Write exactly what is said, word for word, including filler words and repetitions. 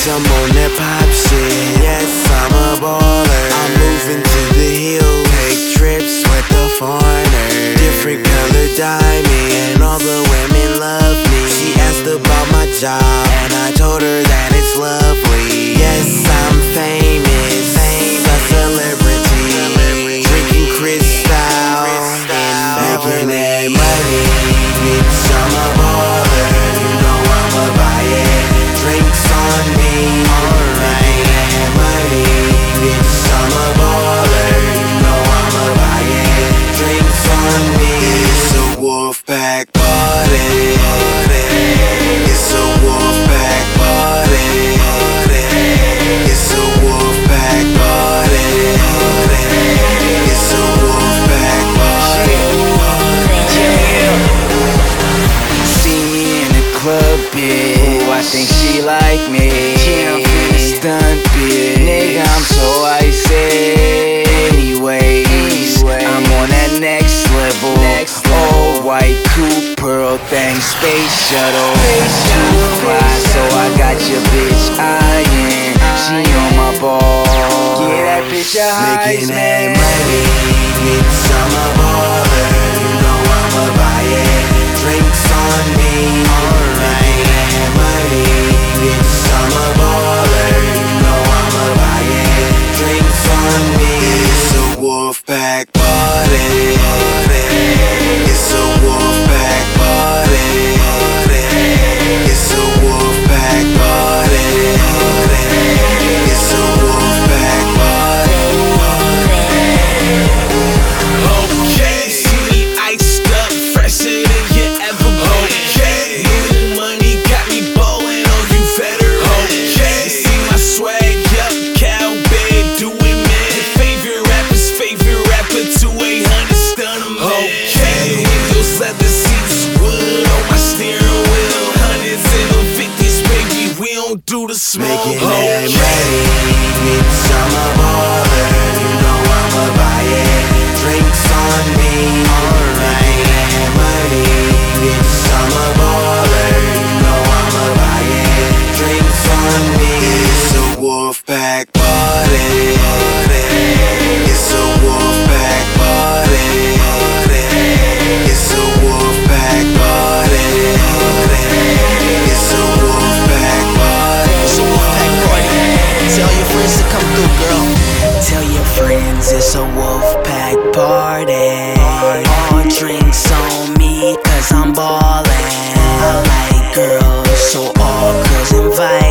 I'm on that pop shit. Yes, I'm a baller. I'm moving to the hills, take trips with the foreigners. Different color diamond, and all the women love me. She asked about my job, and I told her that it's lovely. Yes, I'm famous, a celebrity, drinking Cristal and making that money. Bitch, I'm a baller, you know I'ma buy it. Drinks on me, making that money. Bitch, I'm a baller, you know I'ma buy it. Drinks on me. It's a Wolfpack party. It's a Wolfpack party. It's a Wolfpack party. It's a Wolfpack party. See me in the club, bitch. Ooh, I think she like me. Yeah, I'm finna stunt, bitch. Nigga, I'm so icy. Anyways, I'm on that next level. All white coupe, pearl thing, space shuttle. Too fly, so I got your bitch eyeing. She on my ball. Get that bitch a Heisman. Making that money, bitch, I'm a baller. You know I'ma buy it. Drinks on me, making that money. Bitch, I'm a baller. You know I'ma buy it. Drinks on me. It's a Wolfpack party. It's a Wolfpack party. It's a Wolfpack party. It's a Wolfpack party. Okay, see me iced up, fresher than you ever been. Okay, new money got me ballin' on you veterans. Okay, see my swag, yup, cowbell doing man. Favorite rapper's favorite rapper, two eight hundred stunner man. Okay, windows, leather seats, wood on my steering wheel. Hundreds and them fifties, baby, we don't do the small. Making that money, bitch, I'm a baller. You know I'ma buy it. Drinks on me, making that money. Bitch, I'm a baller. You know I'ma buy it. Drinks on me. It's a Wolfpack party. It's a Wolfpack party. It's a Wolfpack party. It's a Wolfpack party. It's a Wolfpack party. Tell your friends to come through, girl. Tell your friends it's a Wolfpack party. All drinks on me, cause I'm ballin'. I like girls, so all girls invite.